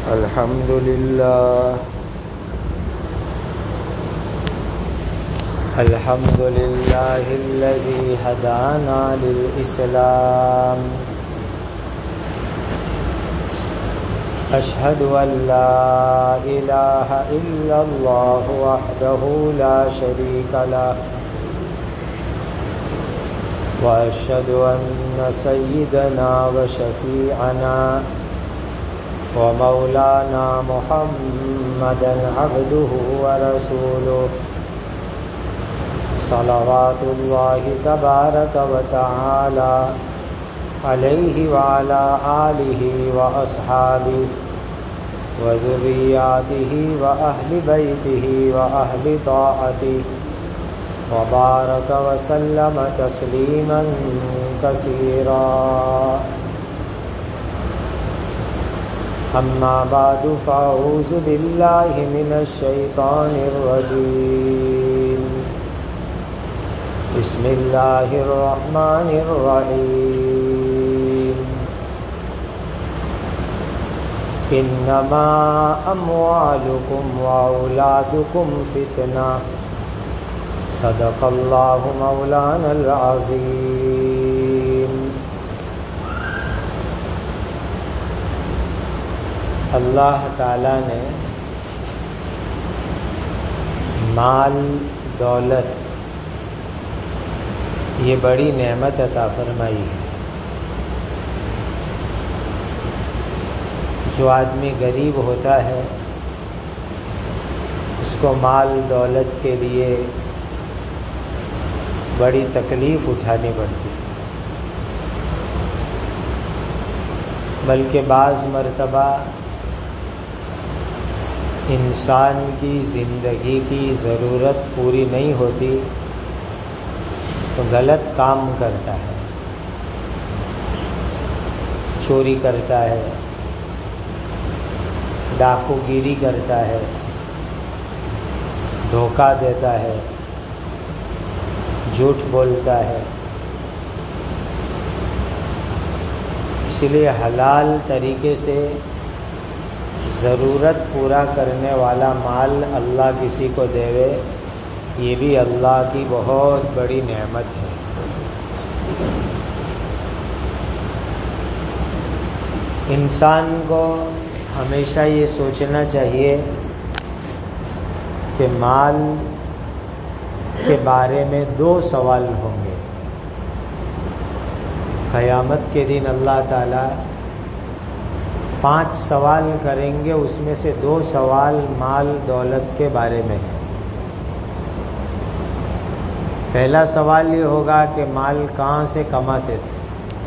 الحمد لله الذي هدانا للإسلام أشهد أن لا إله إلا الله وحده لا شريك له وأشهد أن سيدنا وشفيعنا ومولانا محمدا عبده ورسوله صلوات الله تبارك وتعالى عليه وعلى آله وأصحابه وذرياته وأهل بيته وأهل طاعته وبارك وسلم تسليما كثيرا أما بعد فأعوذ بالله من الشيطان الرجيم بسم الله الرحمن الرحيم إنما أموالكم وأولادكم فتنة صدق الله مولانا العظيم اللہ تعالیٰ نے مال دولت یہ بڑی نعمت عطا فرمائی ہے۔ جو آدمی غریب ہوتا ہے اس کو مال دولت کے لیے بڑی تکلیف اٹھانی پڑتی ہے، بلکہ بعض مرتبہ انسان کی زندگی کی ضرورت پوری نہیں ہوتی تو غلط کام کرتا ہے، چوری کرتا ہے، ڈاکو گیری کرتا ہے، دھوکہ دیتا ہے، جھوٹ بولتا ہے۔ اس لیے حلال طریقے سے ضرورت پورا کرنے والا مال اللہ کسی کو دے، یہ بھی اللہ کی بہت بڑی نعمت ہے۔ انسان کو ہمیشہ یہ سوچنا چاہیے کہ مال کے بارے میں 2 سوال ہوں گے۔ قیامت کے دن اللہ تعالیٰ 5 سوال کریں گے، اس میں سے 2 سوال مال دولت کے بارے میں ہے۔ پہلا سوال یہ ہوگا کہ مال کہاں سے کماتے تھے،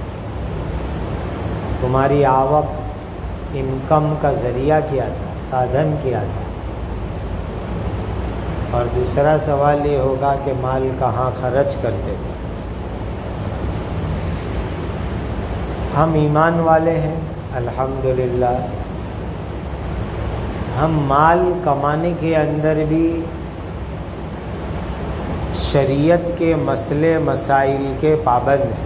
تمہاری آوک انکم کا ذریعہ کیا تھا، سادھن کیا تھا۔ اور دوسرا سوال یہ ہوگا کہ مال کہاں خرچ کرتے تھے۔ ہم ایمان والے ہیں الحمدللہ، ہم مال کمانے کے اندر بھی شریعت کے مسئلے مسائل کے پابند ہیں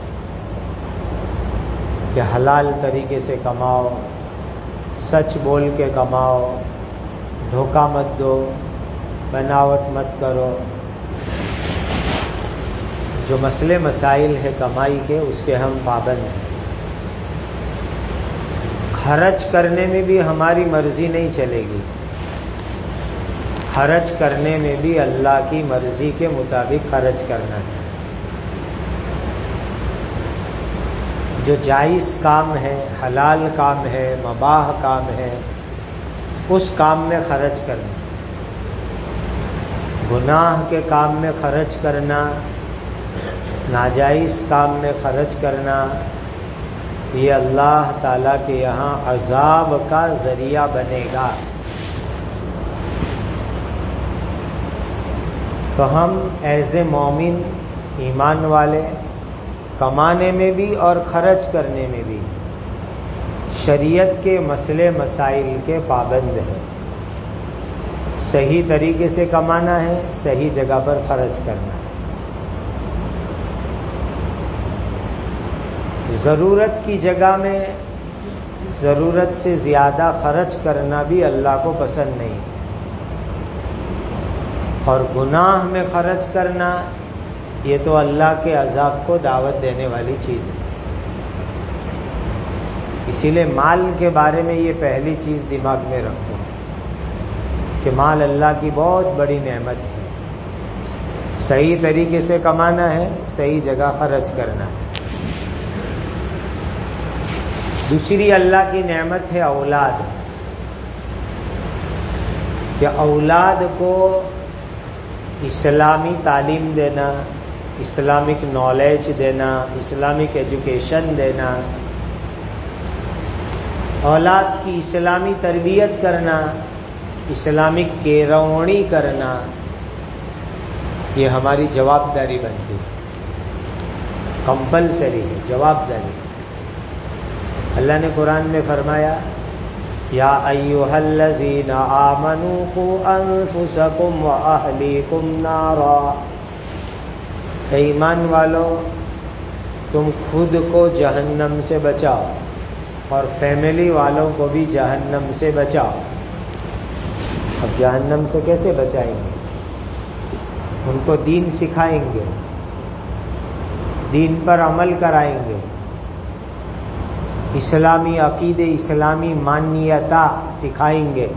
کہ حلال طریقے سے کماؤ، سچ بول کے کماؤ، دھوکہ مت دو، بناوٹ مت کرو۔ جو مسئلے مسائل ہے کمائی کے، اس کے ہم پابند ہیں۔ خرچ کرنے میں بھی ہماری مرضی نہیں چلے گی، خرچ کرنے میں بھی اللہ کی مرضی کے مطابق خرچ کرنا ہے۔ جو جائز کام ہے، حلال کام ہے، مباح کام ہے، اس کام میں خرچ کرنا۔ گناہ کے کام میں خرچ کرنا، ناجائز کام میں خرچ کرنا، یہ اللہ تعالیٰ کے یہاں عذاب کا ذریعہ بنے گا۔ تو ہم ایز اے مومن، ایمان والے، کمانے میں بھی اور خرچ کرنے میں بھی شریعت کے مسئلے مسائل کے پابند ہیں۔ صحیح طریقے سے کمانا ہے، صحیح جگہ پر خرچ کرنا ہے۔ ضرورت کی جگہ میں ضرورت سے زیادہ خرچ کرنا بھی اللہ کو پسند نہیں ہے، اور گناہ میں خرچ کرنا یہ تو اللہ کے عذاب کو دعوت دینے والی چیز ہے۔ اسی لیے مال کے بارے میں یہ پہلی چیز دماغ میں رکھو کہ مال اللہ کی بہت بڑی نعمت ہے، صحیح طریقے سے کمانا ہے، صحیح جگہ خرچ کرنا ہے۔ دوسری اللہ کی نعمت ہے اولاد، کہ اولاد کو اسلامی تعلیم دینا، اسلامک نالج دینا، اسلامک ایجوکیشن دینا، اولاد کی اسلامی تربیت کرنا، اسلامک کیروانی کرنا، یہ ہماری جوابداری بنتی ہے، کمپلسری ہے، جوابداری۔ اللہ نے قرآن میں فرمایا یا ایھا الذین آمنوا قوا انفسکم واہلیکم نارا، اے ایمان والو تم خود کو جہنم سے بچاؤ اور فیملی والوں کو بھی جہنم سے بچاؤ۔ اب جہنم سے کیسے بچائیں گے؟ ان کو دین سکھائیں گے، دین پر عمل کرائیں گے، اسلامی عقیدے، اسلامی مانیتا سکھائیں گے،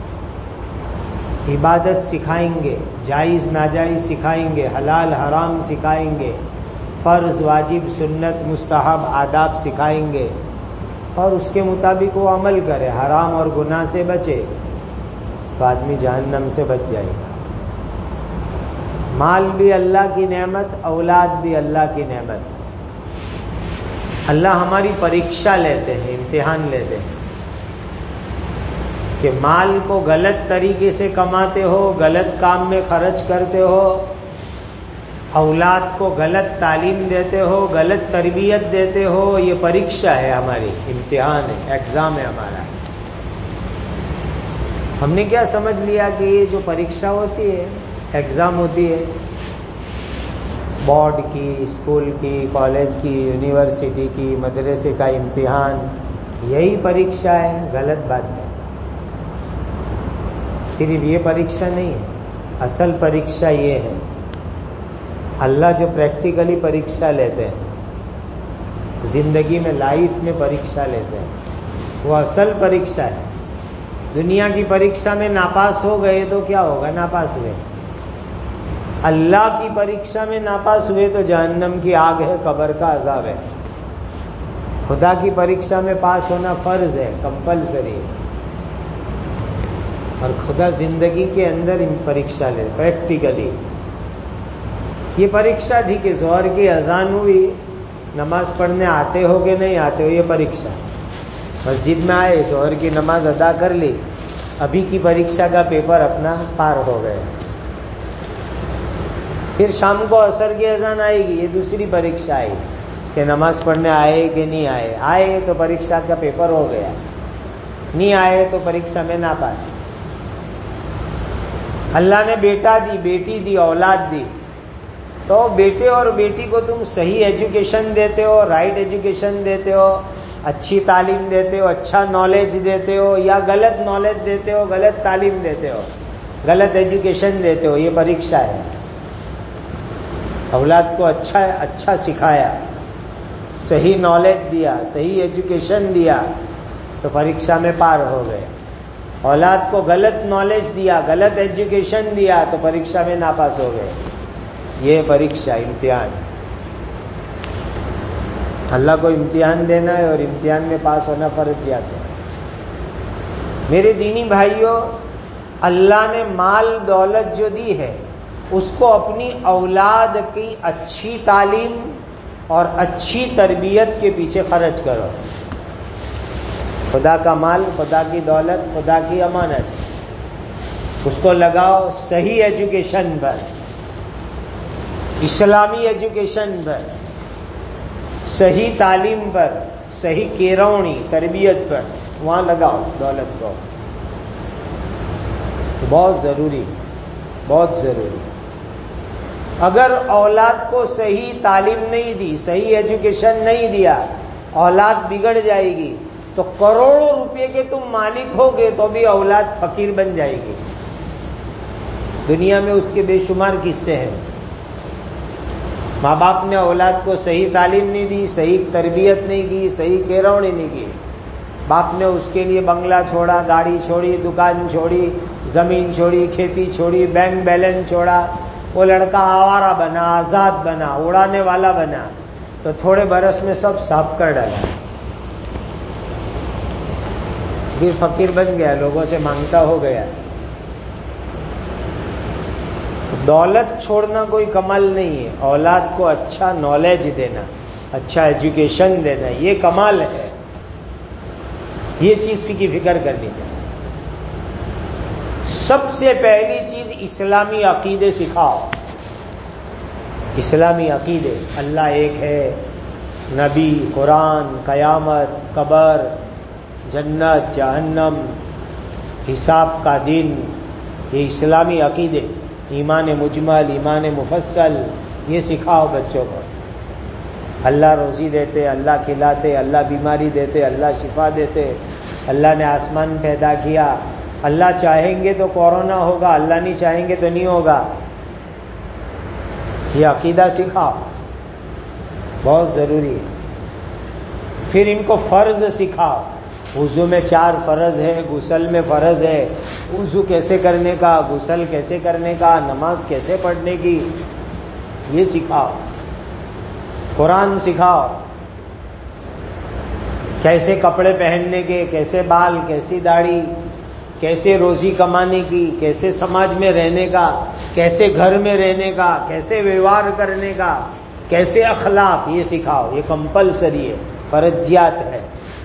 عبادت سکھائیں گے، جائز ناجائز سکھائیں گے، حلال حرام سکھائیں گے، فرض واجب سنت مستحب آداب سکھائیں گے، اور اس کے مطابق وہ عمل کرے، حرام اور گناہ سے بچے، تو آدمی جہنم سے بچ جائے گا۔ مال بھی اللہ کی نعمت، اولاد بھی اللہ کی نعمت۔ اللہ ہماری پریکشا لیتے ہیں، امتحان لیتے ہیں کہ مال کو غلط طریقے سے کماتے ہو، غلط کام میں خرچ کرتے ہو، اولاد کو غلط تعلیم دیتے ہو، غلط تربیت دیتے ہو، یہ پریکشا ہے ہماری، امتحان ہے، ایگزام ہے ہمارا۔ ہم نے کیا سمجھ لیا کہ یہ جو پریکشا ہوتی ہے، ایگزام ہوتی ہے، بورڈ کی، اسکول کی، کالج کی، یونیورسٹی کی، مدرسے کا امتحان، یہی پریکشا ہے، غلط بات ہے۔ صرف یہ پریکشا نہیں ہے، اصل پریکشا یہ ہے، اللہ جو پریکٹیکلی پریکشا لیتے ہیں، زندگی میں لائف میں پریکشا لیتے ہیں، وہ اصل پریکشا ہے۔ دنیا کی پریکشا میں ناپاس ہو گئے تو کیا ہوگا؟ ناپاس ہوئے۔ اللہ کی پریکشا میں ناپاس ہوئے تو جہنم کی آگ ہے، قبر کا عذاب ہے۔ خدا کی پریکشا میں پاس ہونا فرض ہے، کمپلسری ہے، اور خدا زندگی کے اندر پریکشا لے، پریکٹیکلی۔ یہ پریکشا تھی کہ ظہر کی اذان ہوئی، نماز پڑھنے آتے ہو کہ نہیں آتے ہو، یہ پریکشا۔ مسجد میں آئے، ظہر کی نماز ادا کر لی، ابھی کی پریکشا کا پیپر اپنا پار ہو گئے۔ پھر شام کو عصر کی اذان آئے گی، یہ دوسری پریکشا آئی کہ نماز پڑھنے آئے کہ نہیں آئے، آئے تو پریکشا کا پیپر ہو گیا، نہیں آئے تو پریکشا میں ناپاس۔ اللہ نے بیٹا دی، بیٹی دی، اولاد دی، تو بیٹے اور بیٹی کو تم صحیح ایجوکیشن دیتے ہو، رائٹ ایجوکیشن دیتے ہو، اچھی تعلیم دیتے ہو، اچھا نالج دیتے ہو، یا غلط نالج دیتے ہو، غلط تعلیم دیتے ہو، غلط ایجوکیشن دیتے ہو، یہ پریکشا ہے۔ اولاد کو اچھا سکھایا، صحیح نالج دیا، صحیح ایجوکیشن دیا تو پریکشا میں پار ہو گئے۔ اولاد کو غلط نالج دیا، غلط ایجوکیشن دیا تو پریکشا میں ناپاس ہو گئے۔ یہ پریکشا، امتحان۔ اللہ کو امتحان دینا ہے اور امتحان میں پاس ہونا فرضیات ہے۔ میرے دینی بھائیوں، اللہ نے مال دولت جو دی ہے اس کو اپنی اولاد کی اچھی تعلیم اور اچھی تربیت کے پیچھے خرچ کرو۔ خدا کا مال، خدا کی دولت، خدا کی امانت، اس کو لگاؤ صحیح ایجوکیشن پر، اسلامی ایجوکیشن پر، صحیح تعلیم پر، صحیح کیروانی تربیت پر، وہاں لگاؤ دولت کو۔ بہت ضروری، بہت ضروری۔ اگر اولاد کو صحیح تعلیم نہیں دی، صحیح ایجوکیشن نہیں دیا، اولاد بگڑ جائے گی، تو کروڑوں روپے کے تم مالک ہوگے تو بھی اولاد فقیر بن جائے گی. دنیا میں اس کے بے شمار قصے ہیں. ماں باپ نے اولاد کو صحیح تعلیم نہیں دی، صحیح تربیت نہیں کی، صحیح کیروڑی نہیں کی. باپ نے اس کے لیے بنگلہ چھوڑا، گاڑی چھوڑی، دکان چھوڑی، زمین چھوڑی، کھیتی چھوڑی، بینک بیلنس چھوڑا. وہ لڑکا آوارہ بنا، آزاد بنا، اڑانے والا بنا، تو تھوڑے برس میں سب صاف کر ڈالا. پھر فقیر بن گیا، لوگوں سے مانگتا ہو گیا. دولت چھوڑنا کوئی کمال نہیں ہے، اولاد کو اچھا نالج دینا، اچھا ایجوکیشن دینا، یہ کمال ہے. یہ چیز کی فکر کرنی چاہیے. سب سے پہلی چیز اسلامی عقیدے سکھاؤ. اسلامی عقیدے، اللہ ایک ہے، نبی، قرآن، قیامت، قبر، جنت، جہنم، حساب کا دن، یہ اسلامی عقیدے. ایمان مجمل، ایمان مفصل، یہ سکھاؤ بچوں کو. اللہ روزی دیتے، اللہ کھلاتے، اللہ بیماری دیتے، اللہ شفا دیتے، اللہ نے آسمان پیدا کیا، اللہ چاہیں گے تو کورونا ہوگا، اللہ نہیں چاہیں گے تو نہیں ہوگا. یہ عقیدہ سکھاؤ، بہت ضروری ہے. پھر ان کو فرض سکھاؤ. وضو میں 4 فرض ہے، غسل میں فرض ہے. وضو کیسے کرنے کا، غسل کیسے کرنے کا، نماز کیسے پڑھنے کی، یہ سکھاؤ. قرآن سکھاؤ، کیسے کپڑے پہننے کے، کیسے بال، کیسی داڑھی، کیسے روزی کمانے کی، کیسے سماج میں رہنے کا، کیسے گھر میں رہنے کا، کیسے ویوہار کرنے کا، کیسے اخلاق، یہ سکھاؤ. یہ کمپلسری ہے، فرضیات ہے.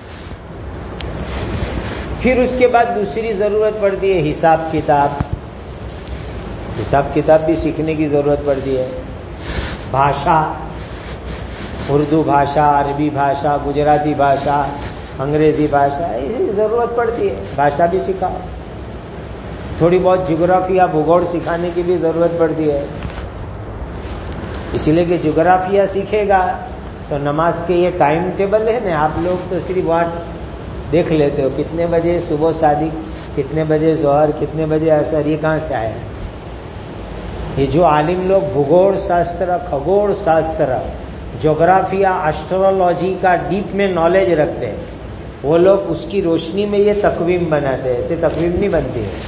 پھر اس کے بعد دوسری ضرورت پڑتی ہے حساب کتاب. حساب کتاب بھی سیکھنے کی ضرورت پڑتی ہے. بھاشا، اردو بھاشا، عربی بھاشا، گجراتی بھاشا، انگریزی بھاشا، یہ ضرورت پڑتی ہے. بھاشا بھی سکھاؤ. تھوڑی بہت جغرافیہ، بھگوڑ سکھانے کی بھی ضرورت پڑتی ہے. اسی لیے کہ جغرافیہ سیکھے گا تو نماز کے یہ ٹائم ٹیبل ہے نا، آپ لوگ تو صرف وہاں دیکھ لیتے ہو کتنے بجے صبح صادق، کتنے بجے ظہر، کتنے بجے عصر، یہ کہاں سے آیا ہے؟ یہ جو عالم لوگ بھگوڑ شاستر، کھگوڑ شاستر، جغرافیہ، اسٹرولوجی کا ڈیپ میں نالج رکھتے ہیں، وہ لوگ اس کی روشنی میں یہ تقویم بناتے ہیں. ایسے تقویم نہیں بنتی ہے،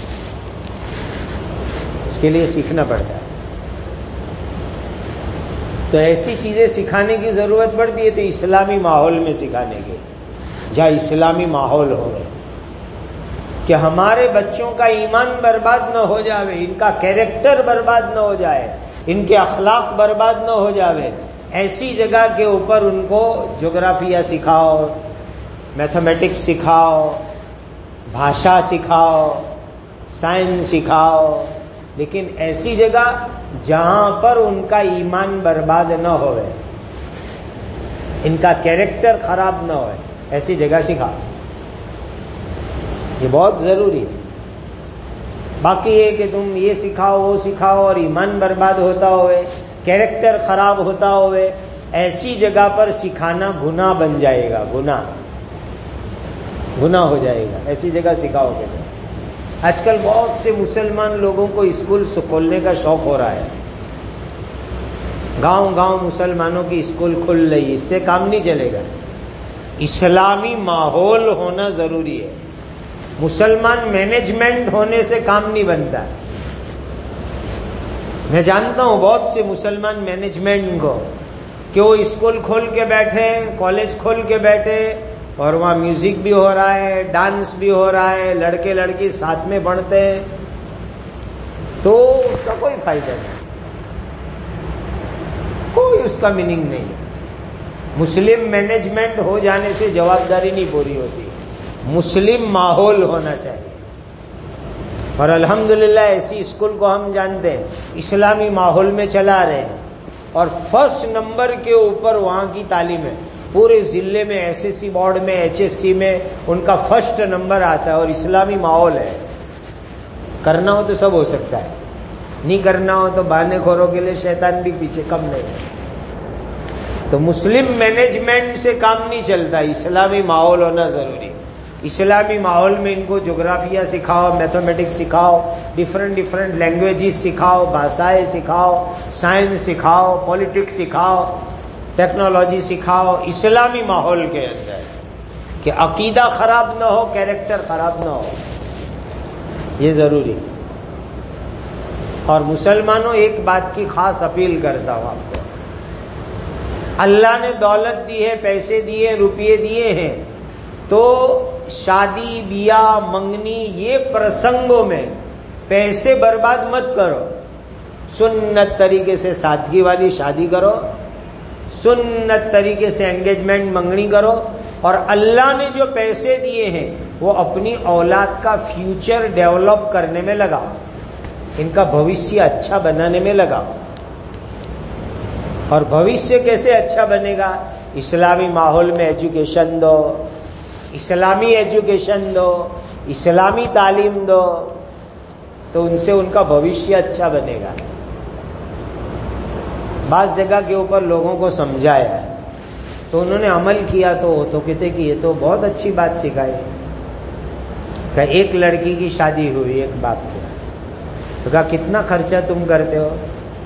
اس کے لیے سیکھنا پڑتا ہے. تو ایسی چیزیں سکھانے کی ضرورت پڑتی ہے. تو اسلامی ماحول میں سکھانے کی، جہاں اسلامی ماحول ہو کہ ہمارے بچوں کا ایمان برباد نہ ہو جاوے، ان کا کیریکٹر برباد نہ ہو جائے، ان کے اخلاق برباد نہ ہو جاوے. ایسی جگہ کے اوپر ان کو جغرافیہ سکھاؤ، میتھمیٹکس سکھاؤ، بھاشا سکھاؤ، سائنس سکھاؤ، لیکن ایسی جگہ جہاں پر ان کا ایمان برباد نہ ہوئے، ان کا کیریکٹر خراب نہ ہوئے، ایسی جگہ سکھاؤ. یہ بہت ضروری ہے. باقی یہ کہ تم یہ سکھاؤ وہ سکھاؤ اور ایمان برباد ہوتا ہوئے، کیریکٹر خراب ہوتا ہوئے، ایسی جگہ پر سکھانا گناہ بن جائے گا. گناہ ہو جائے گا ایسی جگہ سکھاؤ گے. آج کل بہت سے مسلمان لوگوں کو اسکول کھولنے کا شوق ہو رہا ہے. گاؤں گاؤں مسلمانوں کی اسکول کھل رہی ہے، اس سے کام نہیں چلے گا. اسلامی ماحول ہونا ضروری ہے. مسلمان مینجمنٹ ہونے سے کام نہیں بنتا. میں جانتا ہوں بہت سے مسلمان مینجمنٹ کو کہ وہ اسکول کھول کے بیٹھے، کالج کھول کے بیٹھے، اور وہاں میوزک بھی ہو رہا ہے، ڈانس بھی ہو رہا ہے، لڑکے لڑکی ساتھ میں پڑھتے ہیں، تو اس کا کوئی فائدہ نہیں، کوئی اس کا میننگ نہیں. مسلم مینجمنٹ ہو جانے سے جوابداری نہیں پوری ہوتی. مسلم ماحول ہونا چاہیے. اور الحمدللہ ایسی اسکول کو ہم جانتے ہیں، اسلامی ماحول میں چلا رہے ہیں، اور فرسٹ نمبر کے اوپر وہاں کی تعلیم ہے. پورے ضلع میں ایس ایس سی بورڈ میں، ایچ ایس سی میں ان کا فرسٹ نمبر آتا ہے، اور اسلامی ماحول ہے. کرنا ہو تو سب ہو سکتا ہے، نہیں کرنا ہو تو بہانے خوروں کے لیے شیطان بھی پیچھے کم نہیں ہے. تو مسلم مینجمنٹ سے کام نہیں چلتا، اسلامی ماحول ہونا ضروری۔ اسلامی ماحول میں ان کو جغرافیہ سکھاؤ، میتھمیٹکس سکھاؤ، ڈفرنٹ لینگویجز سکھاؤ، بھاشائیں سکھاؤ، سائنس سکھاؤ، پولیٹکس سکھاؤ، ٹیکنالوجی سکھاؤ، اسلامی ماحول کے اندر، کہ عقیدہ خراب نہ ہو، کیریکٹر خراب نہ ہو، یہ ضروری۔ اور مسلمانوں، ایک بات کی خاص اپیل کرتا ہوں آپ کو، اللہ نے دولت دی ہے، پیسے دیے، روپیے دیے ہیں، تو شادی بیاہ منگنی یہ پرسنگوں میں پیسے برباد مت کرو، سنت طریقے سے سادگی والی شادی کرو، سنت طریقے سے انگیجمنٹ منگنی کرو، اور اللہ نے جو پیسے دیے ہیں وہ اپنی اولاد کا فیوچر ڈیولپ کرنے میں لگاؤ، ان کا بھوشیہ اچھا بنانے میں لگاؤ۔ اور بھوشیہ کیسے اچھا بنے گا؟ اسلامی ماحول میں ایجوکیشن دو، اسلامی ایجوکیشن دو، اسلامی تعلیم دو، تو ان سے ان کا بھوشیہ اچھا بنے گا۔ بعض جگہ کے اوپر لوگوں کو سمجھایا تو انہوں نے عمل کیا تو کہتے کہ یہ تو بہت اچھی بات سکھائی کہ ایک لڑکی کی شادی ہوئی ایک باپ کی، تو کہا کتنا خرچہ تم کرتے ہو؟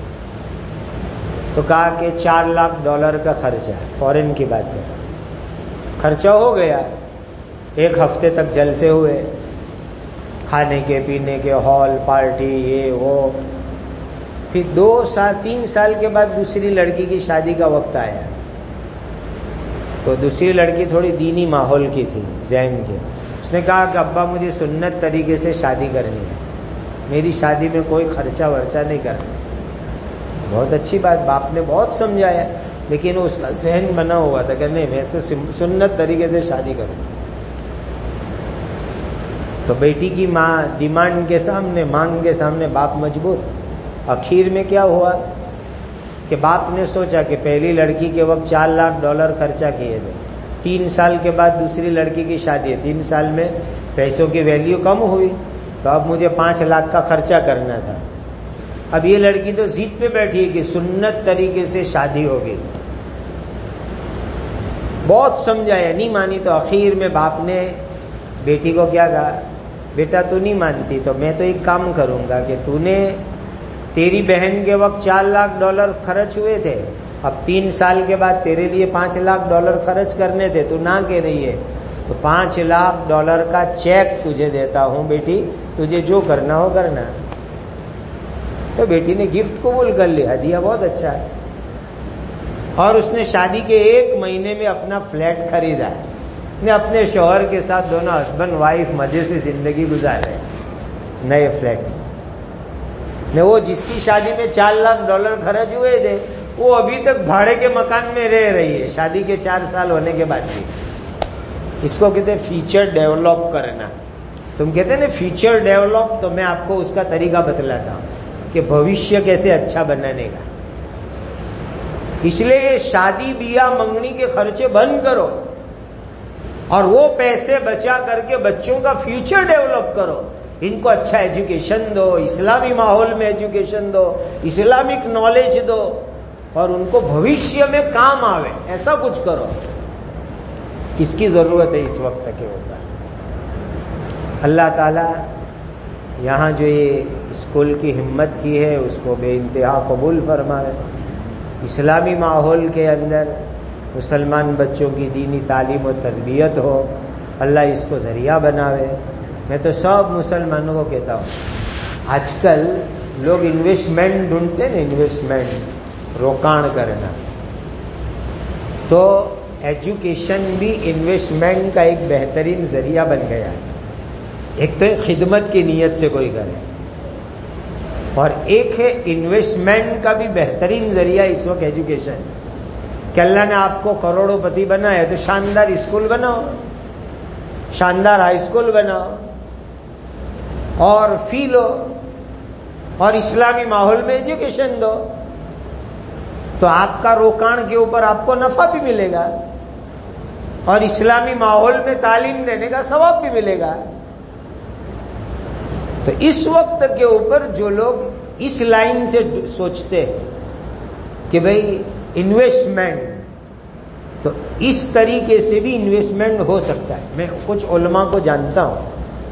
تو کہا کہ $4 لاکھ کا خرچہ، فورن کی بات ہے، خرچہ ہو گیا، ایک ہفتے تک جلسے ہوئے، کھانے کے پینے کے، ہال پارٹی، یہ وہ، پھر 2-3 سال کے بعد دوسری لڑکی کی شادی کا وقت آیا، تو دوسری لڑکی تھوڑی دینی ماحول کی تھی ذہن کے، اس نے کہا کہ ابا مجھے سنت طریقے سے شادی کرنی ہے، میری شادی میں کوئی خرچہ ورچہ نہیں کرنا۔ بہت اچھی بات، باپ نے بہت سمجھایا، لیکن اس کا ذہن بنا ہوا تھا کہ نہیں میں سے سنت طریقے سے شادی کروں۔ تو بیٹی کی ماں ڈیمانڈ کے سامنے، مانگ کے سامنے باپ مجبور۔ آخر میں کیا ہوا کہ باپ نے سوچا کہ پہلی لڑکی کے وقت $4 لاکھ خرچہ کیے تھے، 3 سال کے بعد دوسری لڑکی کی شادی ہے، 3 سال میں پیسوں کی ویلیو کم ہوئی، تو اب مجھے 5 لاکھ کا خرچہ کرنا تھا۔ اب یہ لڑکی تو ضد پہ بیٹھی ہے کہ سنت طریقے سے شادی ہوگی، بہت سمجھایا نہیں مانی، تو آخر میں باپ نے بیٹی کو کیا کہا، بیٹا تو نہیں مانتی تو میں تو ایک کام کروں گا کہ تو نے تیری بہن کے وقت $4 لاکھ خرچ ہوئے تھے، اب 3 سال کے بعد تیرے لیے $5 لاکھ خرچ کرنے تھے، تو نہ کہہ رہی ہے، تو $5 لاکھ کا چیک تجھے دیتا ہوں بیٹی، تجھے جو کرنا ہو کرنا۔ تو بیٹی نے گفٹ قبول کر لیا، ہدیہ بہت اچھا ہے، اور اس نے شادی کے 1 مہینے میں اپنا فلیٹ خریدا، نے اپنے شوہر کے ساتھ دونوں ہسبینڈ وائف مزے سے زندگی گزارے نئے فلیٹ میں۔ وہ جس کی شادی میں $4 لاکھ خرچ ہوئے تھے وہ ابھی تک بھاڑے کے مکان میں رہ رہی ہے، شادی کے 4 سال ہونے کے بعد بھی۔ اس کو کہتے ہیں فیوچر ڈیولپ کرنا۔ تم کہتے ہیں نا فیوچر ڈیولپ، تو میں آپ کو اس کا طریقہ بتلاتا ہوں کہ بھوشیہ کیسے اچھا بنانے کا۔ اس لیے شادی بیاہ منگنی کے خرچے بند کرو، اور وہ پیسے بچا کر کے بچوں کا فیوچر ڈیولپ کرو، ان کو اچھا ایجوکیشن دو، اسلامی ماحول میں ایجوکیشن دو، اسلامک نالج دو، اور ان کو بھوشیہ میں کام آوے، ایسا کچھ کرو۔ اس کی ضرورت ہے اس وقت کے اوپر۔ اللہ تعالیٰ یہاں جو یہ اسکول کی ہمت کی ہے اس کو بے انتہا قبول فرمائے، اسلامی ماحول کے اندر مسلمان بچوں کی دینی تعلیم و تربیت ہو، اللہ اس کو ذریعہ بناوے۔ میں تو سب مسلمانوں کو کہتا ہوں، آج کل لوگ انویسٹمنٹ ڈھونڈتے ہیں، انویسٹمنٹ روکان کرنا، تو ایجوکیشن بھی انویسٹمنٹ کا ایک بہترین ذریعہ بن گیا ہے۔ ایک تو خدمت کی نیت سے کوئی کرے، اور ایک ہے انویسٹمنٹ کا بھی بہترین ذریعہ اس وقت ایجوکیشن، کہ اللہ نے آپ کو کروڑوں پتی بنایا تو شاندار اسکول بناؤ، شاندار ہائی اسکول بناؤ، اور فی لو، اور اسلامی ماحول میں ایجوکیشن دو، تو آپ کا روکان کے اوپر آپ کو نفع بھی ملے گا، اور اسلامی ماحول میں تعلیم دینے کا ثواب بھی ملے گا۔ تو اس وقت کے اوپر جو لوگ اس لائن سے سوچتے ہیں کہ بھئی انویسٹمنٹ تو اس طریقے سے بھی انویسٹمنٹ ہو سکتا ہے. میں کچھ علماء کو جانتا ہوں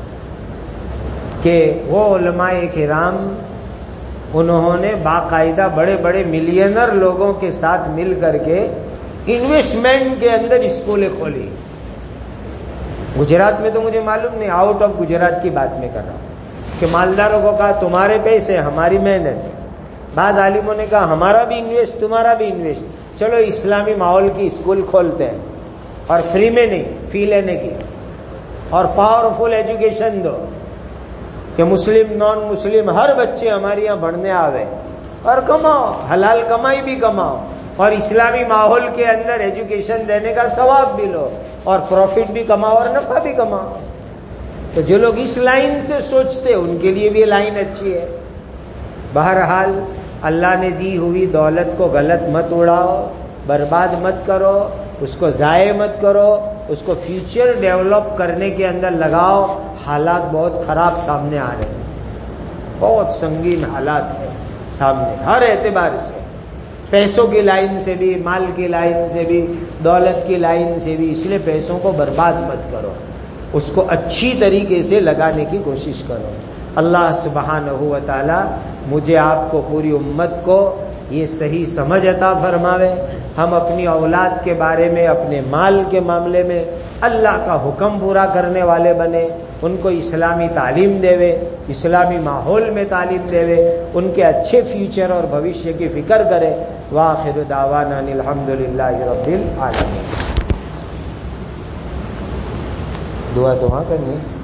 کہ وہ علماء کرام انہوں نے باقاعدہ بڑے بڑے ملینر لوگوں کے ساتھ مل کر کے انویسٹمنٹ کے اندر اسکولیں کھولی. گجرات میں تو مجھے معلوم نہیں، آؤٹ آف گجرات کی بات میں کر رہا ہوں کہ مالداروں کو کہا تمہارے پیسے ہماری محنت. بعض عالموں نے کہا ہمارا بھی انویسٹ تمہارا بھی انویسٹ، چلو اسلامی ماحول کی اسکول کھولتے ہیں اور فری میں نہیں، فی لینے کی، اور پاورفل ایجوکیشن دو کہ مسلم نان مسلم ہر بچے ہمارے یہاں پڑھنے آوے اور کماؤ، حلال کمائی بھی کماؤ اور اسلامی ماحول کے اندر ایجوکیشن دینے کا ثواب بھی لو اور پروفٹ بھی کماؤ اور نفع بھی کماؤ. تو جو لوگ اس لائن سے سوچتے ان کے لیے بھی لائن اچھی ہے. بہرحال اللہ نے دی ہوئی دولت کو غلط مت اڑاؤ، برباد مت کرو، اس کو ضائع مت کرو، اس کو فیوچر ڈیولپ کرنے کے اندر لگاؤ. حالات بہت خراب سامنے آ رہے ہیں، بہت سنگین حالات ہیں سامنے ہر اعتبار سے، پیسوں کی لائن سے بھی، مال کی لائن سے بھی، دولت کی لائن سے بھی. اس لیے پیسوں کو برباد مت کرو، اس کو اچھی طریقے سے لگانے کی کوشش کرو. اللہ سبحانہ و تعالی مجھے آپ کو پوری امت کو یہ صحیح سمجھ عطا فرماوے. ہم اپنی اولاد کے بارے میں، اپنے مال کے معاملے میں اللہ کا حکم پورا کرنے والے بنے، ان کو اسلامی تعلیم دے، اسلامی ماحول میں تعلیم دے، ان کے اچھے فیوچر اور بھوشیہ کی فکر کرے. وآخر دعوانا الحمدللہ رب العالمین. دعا تو وہاں کرنی ہے.